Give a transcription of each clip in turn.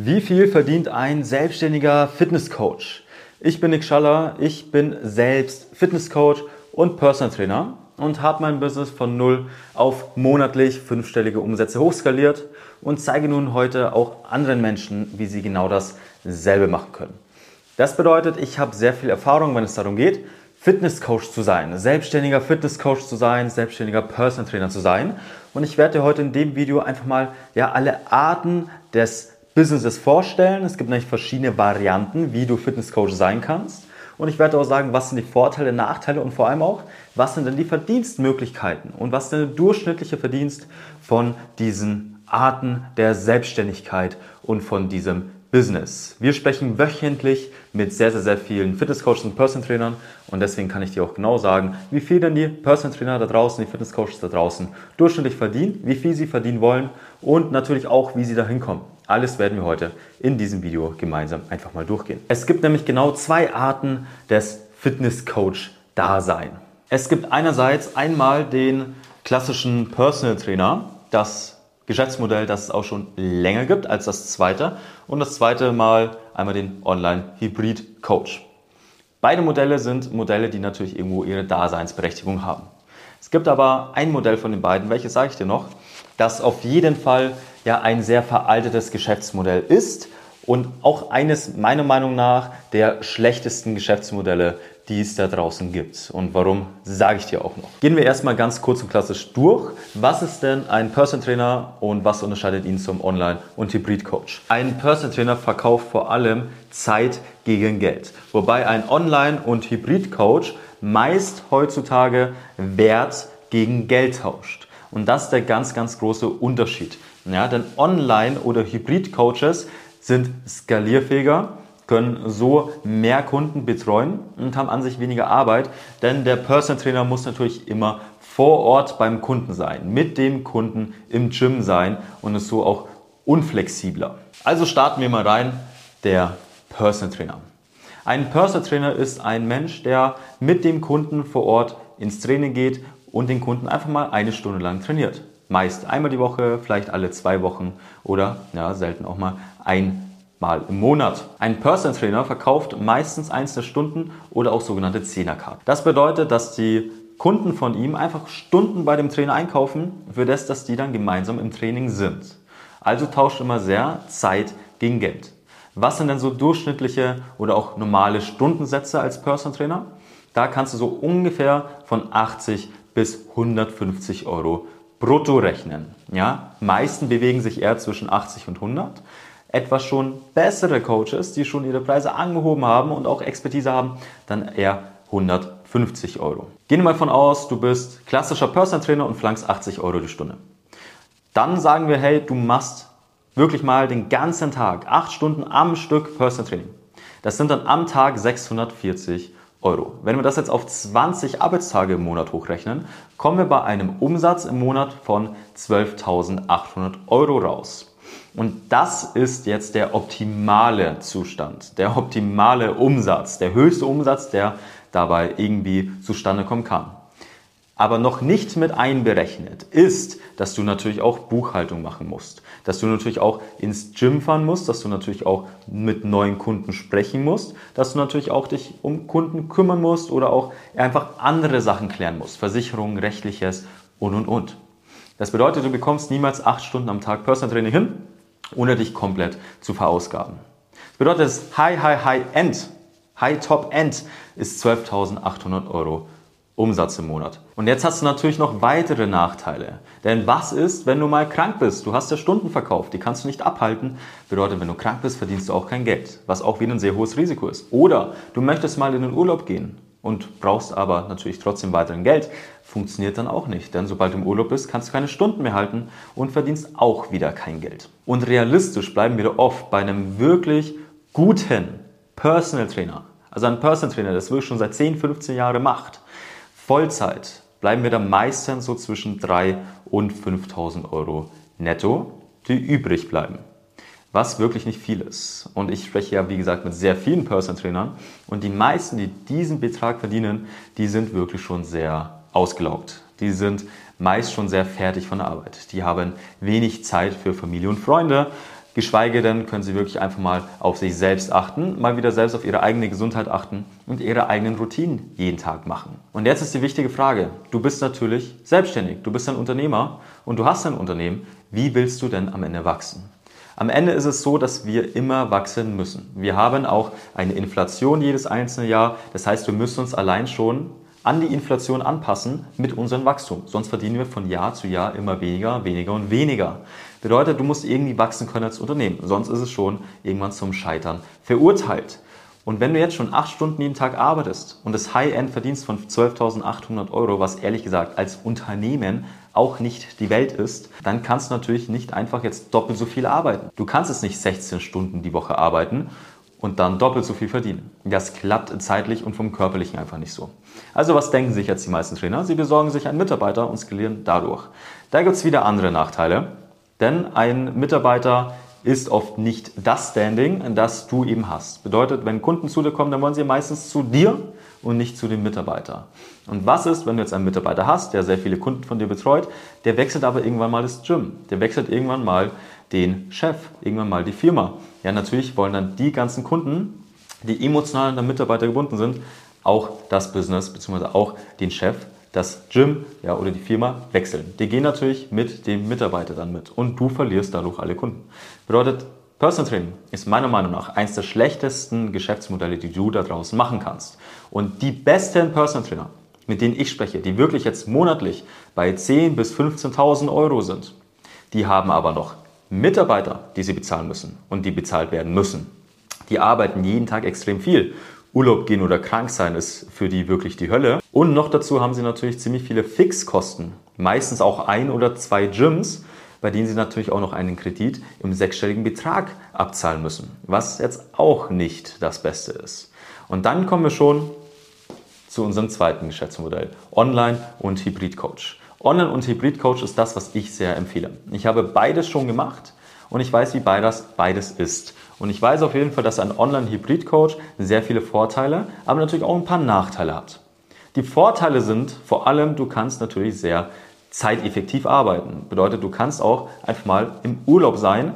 Wie viel verdient ein selbstständiger Fitnesscoach? Ich bin Nick Schaller, ich bin selbst Fitnesscoach und Personal Trainer und habe mein Business von 0 auf monatlich 5-stellige Umsätze hochskaliert und zeige nun heute auch anderen Menschen, wie sie genau dasselbe machen können. Das bedeutet, ich habe sehr viel Erfahrung, wenn es darum geht, Fitnesscoach zu sein, selbstständiger Fitnesscoach zu sein, selbstständiger Personal Trainer zu sein. Und ich werde dir heute in dem Video einfach mal alle Arten des Businesses vorstellen. Es gibt nämlich verschiedene Varianten, wie du Fitnesscoach sein kannst. Und ich werde auch sagen, was sind die Vorteile, Nachteile und vor allem auch, was sind denn die Verdienstmöglichkeiten und was ist denn der durchschnittliche Verdienst von diesen Arten der Selbstständigkeit und von diesem Business. Wir sprechen wöchentlich mit sehr, sehr, sehr vielen Fitnesscoaches und Personal Trainern und deswegen kann ich dir auch genau sagen, wie viel denn die Personal Trainer da draußen, die Fitnesscoaches da draußen durchschnittlich verdienen, wie viel sie verdienen wollen und natürlich auch, wie sie da hinkommen. Alles werden wir heute in diesem Video gemeinsam einfach mal durchgehen. Es gibt nämlich genau 2 Arten des Fitnesscoach-Dasein. Es gibt einerseits einmal den klassischen Personal Trainer, das Geschäftsmodell, das es auch schon länger gibt als das zweite. Und das zweite Mal einmal den Online-Hybrid-Coach. Beide Modelle sind Modelle, die natürlich irgendwo ihre Daseinsberechtigung haben. Es gibt aber ein Modell von den beiden, welches sage ich dir noch, das auf jeden Fall ein sehr veraltetes Geschäftsmodell ist und auch eines meiner Meinung nach der schlechtesten Geschäftsmodelle, die es da draußen gibt. Und warum, sage ich dir auch noch. Gehen wir erstmal ganz kurz und klassisch durch. Was ist denn ein Personal Trainer und was unterscheidet ihn zum Online- und Hybrid-Coach? Ein Personal Trainer verkauft vor allem Zeit gegen Geld, wobei ein Online- und Hybrid-Coach meist heutzutage Wert gegen Geld tauscht. Und das ist der ganz, ganz große Unterschied. Ja, denn Online- oder Hybrid-Coaches sind skalierfähiger, können so mehr Kunden betreuen und haben an sich weniger Arbeit, denn der Personal Trainer muss natürlich immer vor Ort beim Kunden sein, mit dem Kunden im Gym sein und ist so auch unflexibler. Also starten wir mal rein, der Personal Trainer. Ein Personal Trainer ist ein Mensch, der mit dem Kunden vor Ort ins Training geht und den Kunden einfach mal 1 Stunde lang trainiert. Meist einmal die Woche, vielleicht alle 2 Wochen oder selten auch mal einmal im Monat. Ein Personal Trainer verkauft meistens einzelne Stunden oder auch sogenannte 10er-Karten. Das bedeutet, dass die Kunden von ihm einfach Stunden bei dem Trainer einkaufen, für das, dass die dann gemeinsam im Training sind. Also tauscht immer sehr Zeit gegen Geld. Was sind denn so durchschnittliche oder auch normale Stundensätze als Personal Trainer? Da kannst du so ungefähr von 80 bis 150 Euro brutto rechnen. Ja? Meisten bewegen sich eher zwischen 80 und 100. Etwas schon bessere Coaches, die schon ihre Preise angehoben haben und auch Expertise haben, dann eher 150 Euro. Gehen wir mal von aus, du bist klassischer Personal Trainer und verlangst 80 Euro die Stunde. Dann sagen wir, hey, du machst wirklich mal den ganzen Tag, 8 Stunden am Stück Personal Training. Das sind dann am Tag 640 Euro. Wenn wir das jetzt auf 20 Arbeitstage im Monat hochrechnen, kommen wir bei einem Umsatz im Monat von 12.800 Euro raus. Und das ist jetzt der optimale Zustand, der optimale Umsatz, der höchste Umsatz, der dabei irgendwie zustande kommen kann. Aber noch nicht mit einberechnet ist, dass du natürlich auch Buchhaltung machen musst, dass du natürlich auch ins Gym fahren musst, dass du natürlich auch mit neuen Kunden sprechen musst, dass du natürlich auch dich um Kunden kümmern musst oder auch einfach andere Sachen klären musst, Versicherungen, Rechtliches und. Das bedeutet, du bekommst niemals 8 Stunden am Tag Personal Training hin, ohne dich komplett zu verausgaben. Das bedeutet, das High Top End ist 12.800 Euro Umsatz im Monat. Und jetzt hast du natürlich noch weitere Nachteile. Denn was ist, wenn du mal krank bist? Du hast ja Stunden verkauft, die kannst du nicht abhalten. Bedeutet, wenn du krank bist, verdienst du auch kein Geld, was auch wieder ein sehr hohes Risiko ist. Oder du möchtest mal in den Urlaub gehen und brauchst aber natürlich trotzdem weiterhin Geld. Funktioniert dann auch nicht, denn sobald du im Urlaub bist, kannst du keine Stunden mehr halten und verdienst auch wieder kein Geld. Und realistisch bleiben wir oft bei einem wirklich guten Personal Trainer. Also ein Personal Trainer, das wirklich schon seit 10, 15 Jahren macht. Vollzeit bleiben wir da meistens so zwischen 3.000 und 5.000 Euro netto, die übrig bleiben. Was wirklich nicht viel ist. Und ich spreche ja, wie gesagt, mit sehr vielen Personal Trainern und die meisten, die diesen Betrag verdienen, die sind wirklich schon sehr ausgelaugt. Die sind meist schon sehr fertig von der Arbeit. Die haben wenig Zeit für Familie und Freunde. Geschweige denn können sie wirklich einfach mal auf sich selbst achten, mal wieder selbst auf ihre eigene Gesundheit achten und ihre eigenen Routinen jeden Tag machen. Und jetzt ist die wichtige Frage. Du bist natürlich selbstständig, du bist ein Unternehmer und du hast ein Unternehmen. Wie willst du denn am Ende wachsen? Am Ende ist es so, dass wir immer wachsen müssen. Wir haben auch eine Inflation jedes einzelne Jahr. Das heißt, wir müssen uns allein schon an die Inflation anpassen mit unserem Wachstum. Sonst verdienen wir von Jahr zu Jahr immer weniger, weniger und weniger. Bedeutet, du musst irgendwie wachsen können als Unternehmen. Sonst ist es schon irgendwann zum Scheitern verurteilt. Und wenn du jetzt schon 8 Stunden jeden Tag arbeitest und das High-End verdienst von 12.800 €, was ehrlich gesagt als Unternehmen auch nicht die Welt ist, dann kannst du natürlich nicht einfach jetzt doppelt so viel arbeiten. Du kannst es nicht 16 Stunden die Woche arbeiten und dann doppelt so viel verdienen. Das klappt zeitlich und vom Körperlichen einfach nicht so. Also was denken sich jetzt die meisten Trainer? Sie besorgen sich einen Mitarbeiter und skalieren dadurch. Da gibt es wieder andere Nachteile, denn ein Mitarbeiter ist oft nicht das Standing, das du eben hast. Bedeutet, wenn Kunden zu dir kommen, dann wollen sie meistens zu dir und nicht zu dem Mitarbeiter. Und was ist, wenn du jetzt einen Mitarbeiter hast, der sehr viele Kunden von dir betreut, der wechselt aber irgendwann mal das Gym, der wechselt irgendwann mal den Chef, irgendwann mal die Firma. Ja, natürlich wollen dann die ganzen Kunden, die emotional an den Mitarbeiter gebunden sind, auch das Business bzw. auch den Chef, das Gym oder die Firma wechseln. Die gehen natürlich mit dem Mitarbeiter dann mit und du verlierst dadurch alle Kunden. Bedeutet, Personal Training ist meiner Meinung nach eines der schlechtesten Geschäftsmodelle, die du da draußen machen kannst. Und die besten Personal Trainer, mit denen ich spreche, die wirklich jetzt monatlich bei 10.000 bis 15.000 € sind, die haben aber noch Mitarbeiter, die sie bezahlen müssen und die bezahlt werden müssen. Die arbeiten jeden Tag extrem viel. Urlaub gehen oder krank sein ist für die wirklich die Hölle. Und noch dazu haben sie natürlich ziemlich viele Fixkosten. Meistens auch 1 oder 2 Gyms, bei denen sie natürlich auch noch einen Kredit im 6-stelligen Betrag abzahlen müssen. Was jetzt auch nicht das Beste ist. Und dann kommen wir schon zu unserem zweiten Geschäftsmodell. Online- und Hybrid-Coach. Online- und Hybrid-Coach ist das, was ich sehr empfehle. Ich habe beides schon gemacht und ich weiß, wie beides ist. Und ich weiß auf jeden Fall, dass ein Online-Hybrid-Coach sehr viele Vorteile, aber natürlich auch ein paar Nachteile hat. Die Vorteile sind vor allem, du kannst natürlich sehr zeiteffektiv arbeiten. Bedeutet, du kannst auch einfach mal im Urlaub sein,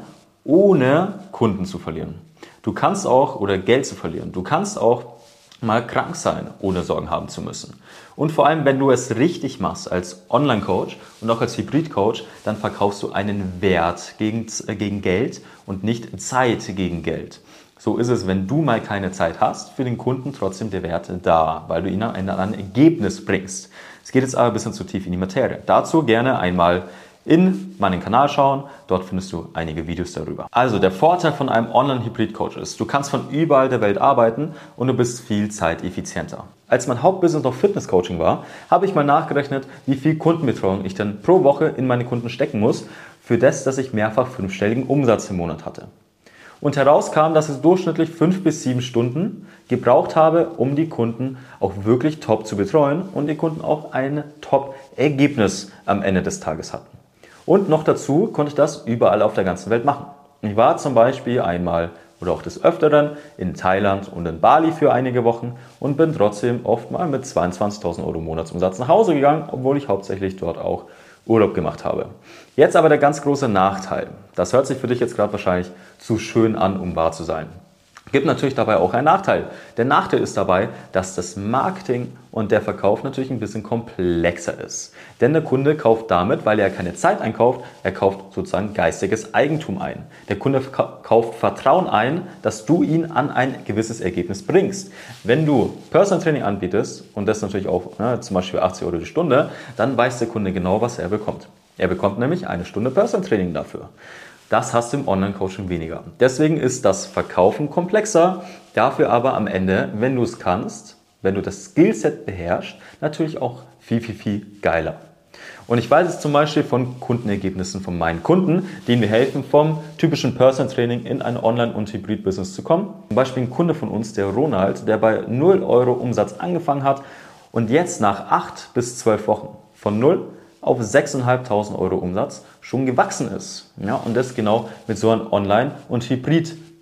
ohne Kunden zu verlieren. Du kannst auch, oder Geld zu verlieren, du kannst auch mal krank sein, ohne Sorgen haben zu müssen. Und vor allem, wenn du es richtig machst als Online-Coach und auch als Hybrid-Coach, dann verkaufst du einen Wert gegen Geld und nicht Zeit gegen Geld. So ist es, wenn du mal keine Zeit hast, für den Kunden trotzdem der Wert da, weil du ihn an ein Ergebnis bringst. Es geht jetzt aber ein bisschen zu tief in die Materie. Dazu gerne einmal in meinen Kanal schauen, dort findest du einige Videos darüber. Also der Vorteil von einem Online-Hybrid-Coach ist, du kannst von überall der Welt arbeiten und du bist viel zeiteffizienter. Als mein Hauptbusiness noch Fitness-Coaching war, habe ich mal nachgerechnet, wie viel Kundenbetreuung ich dann pro Woche in meine Kunden stecken muss, für das, dass ich mehrfach 5-stelligen Umsatz im Monat hatte. Und herauskam, dass ich durchschnittlich 5 bis 7 Stunden gebraucht habe, um die Kunden auch wirklich top zu betreuen und die Kunden auch ein Top-Ergebnis am Ende des Tages hatten. Und noch dazu konnte ich das überall auf der ganzen Welt machen. Ich war zum Beispiel einmal oder auch des Öfteren in Thailand und in Bali für einige Wochen und bin trotzdem oft mal mit 22.000 € Monatsumsatz nach Hause gegangen, obwohl ich hauptsächlich dort auch Urlaub gemacht habe. Jetzt aber der ganz große Nachteil. Das hört sich für dich jetzt gerade wahrscheinlich zu schön an, um wahr zu sein. Gibt natürlich dabei auch einen Nachteil. Der Nachteil ist dabei, dass das Marketing und der Verkauf natürlich ein bisschen komplexer ist. Denn der Kunde kauft damit, weil er keine Zeit einkauft, er kauft sozusagen geistiges Eigentum ein. Der Kunde kauft Vertrauen ein, dass du ihn an ein gewisses Ergebnis bringst. Wenn du Personal Training anbietest und das natürlich auch zum Beispiel 80 € die Stunde, dann weiß der Kunde genau, was er bekommt. Er bekommt nämlich 1 Stunde Personal Training dafür. Das hast du im Online-Coaching weniger. Deswegen ist das Verkaufen komplexer, dafür aber am Ende, wenn du es kannst, wenn du das Skillset beherrschst, natürlich auch viel, viel, viel geiler. Und ich weiß es zum Beispiel von Kundenergebnissen von meinen Kunden, denen wir helfen, vom typischen Personal Training in ein Online- und Hybrid-Business zu kommen. Zum Beispiel ein Kunde von uns, der Ronald, der bei 0 € Umsatz angefangen hat und jetzt nach 8 bis 12 Wochen von 0 auf 6.500 € Umsatz schon gewachsen ist. Ja, und das genau mit so einem Online- und Hybrid-Business.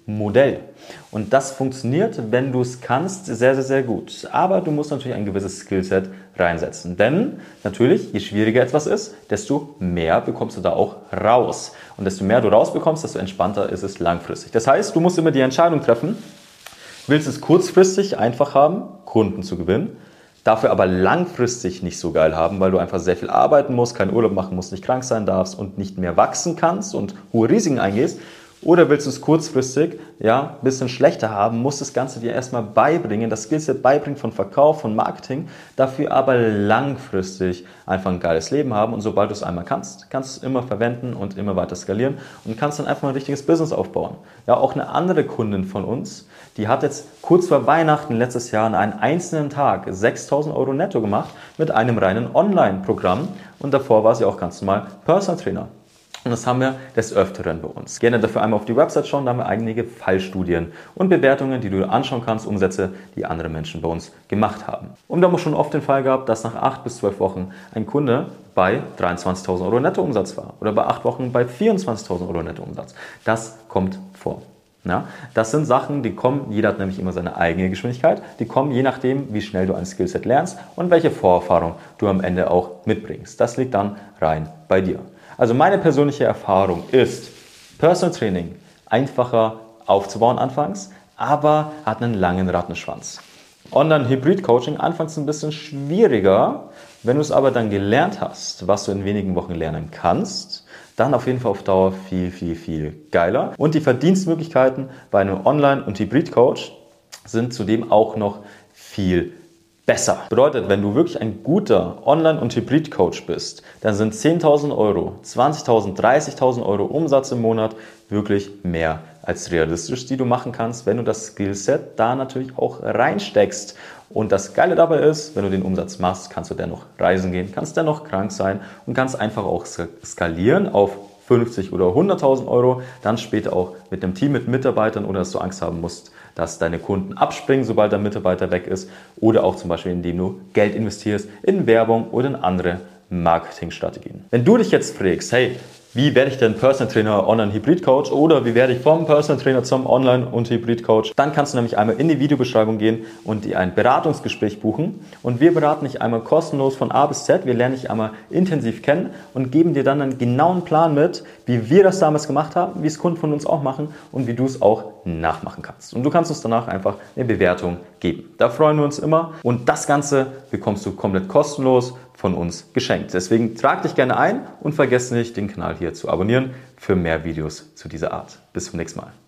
Modell. Und das funktioniert, wenn du es kannst, sehr, sehr, sehr gut. Aber du musst natürlich ein gewisses Skillset reinsetzen. Denn natürlich, je schwieriger etwas ist, desto mehr bekommst du da auch raus. Und desto mehr du rausbekommst, desto entspannter ist es langfristig. Das heißt, du musst immer die Entscheidung treffen, willst du es kurzfristig einfach haben, Kunden zu gewinnen, dafür aber langfristig nicht so geil haben, weil du einfach sehr viel arbeiten musst, keinen Urlaub machen musst, nicht krank sein darfst und nicht mehr wachsen kannst und hohe Risiken eingehst. Oder willst du es kurzfristig, ein bisschen schlechter haben, musst das Ganze dir erstmal beibringen, das Skillset beibringen von Verkauf, von Marketing, dafür aber langfristig einfach ein geiles Leben haben. Und sobald du es einmal kannst, kannst du es immer verwenden und immer weiter skalieren und kannst dann einfach mal ein richtiges Business aufbauen. Ja, auch eine andere Kundin von uns, die hat jetzt kurz vor Weihnachten letztes Jahr an einem einzelnen Tag 6.000 Euro netto gemacht mit einem reinen Online-Programm und davor war sie auch ganz normal Personal Trainer. Und das haben wir des Öfteren bei uns. Gerne dafür einmal auf die Website schauen, da haben wir einige Fallstudien und Bewertungen, die du anschauen kannst, Umsätze, die andere Menschen bei uns gemacht haben. Und wir haben auch schon oft den Fall gehabt, dass nach 8 bis 12 Wochen ein Kunde bei 23.000 Euro Nettoumsatz war oder bei 8 Wochen bei 24.000 Euro Nettoumsatz. Das kommt vor. Ja, das sind Sachen, die kommen, jeder hat nämlich immer seine eigene Geschwindigkeit, die kommen je nachdem, wie schnell du ein Skillset lernst und welche Vorerfahrung du am Ende auch mitbringst. Das liegt dann rein bei dir. Also meine persönliche Erfahrung ist, Personal Training einfacher aufzubauen anfangs, aber hat einen langen Rattenschwanz. Online-Hybrid-Coaching anfangs ein bisschen schwieriger, wenn du es aber dann gelernt hast, was du in wenigen Wochen lernen kannst, dann auf jeden Fall auf Dauer viel, viel, viel geiler. Und die Verdienstmöglichkeiten bei einem Online- und Hybrid-Coach sind zudem auch noch viel besser. Bedeutet, wenn du wirklich ein guter Online- und Hybrid-Coach bist, dann sind 10.000 Euro, 20.000, 30.000 Euro Umsatz im Monat wirklich mehr als realistisch, die du machen kannst, wenn du das Skillset da natürlich auch reinsteckst. Und das Geile dabei ist, wenn du den Umsatz machst, kannst du dennoch reisen gehen, kannst dennoch krank sein und kannst einfach auch skalieren auf 50 oder 100.000 Euro, dann später auch mit einem Team mit Mitarbeitern, ohne dass du Angst haben musst, dass deine Kunden abspringen, sobald der Mitarbeiter weg ist, oder auch zum Beispiel, indem du Geld investierst in Werbung oder in andere Marketingstrategien. Wenn du dich jetzt fragst, hey, wie werde ich denn Personal Trainer, Online-Hybrid-Coach oder wie werde ich vom Personal Trainer zum Online- und Hybrid-Coach? Dann kannst du nämlich einmal in die Videobeschreibung gehen und dir ein Beratungsgespräch buchen. Und wir beraten dich einmal kostenlos von A bis Z. Wir lernen dich einmal intensiv kennen und geben dir dann einen genauen Plan mit, wie wir das damals gemacht haben, wie es Kunden von uns auch machen und wie du es auch nachmachen kannst. Und du kannst uns danach einfach eine Bewertung geben. Da freuen wir uns immer. Und das Ganze bekommst du komplett kostenlos von uns geschenkt. Deswegen trag dich gerne ein und vergiss nicht, den Kanal hier zu abonnieren für mehr Videos zu dieser Art. Bis zum nächsten Mal.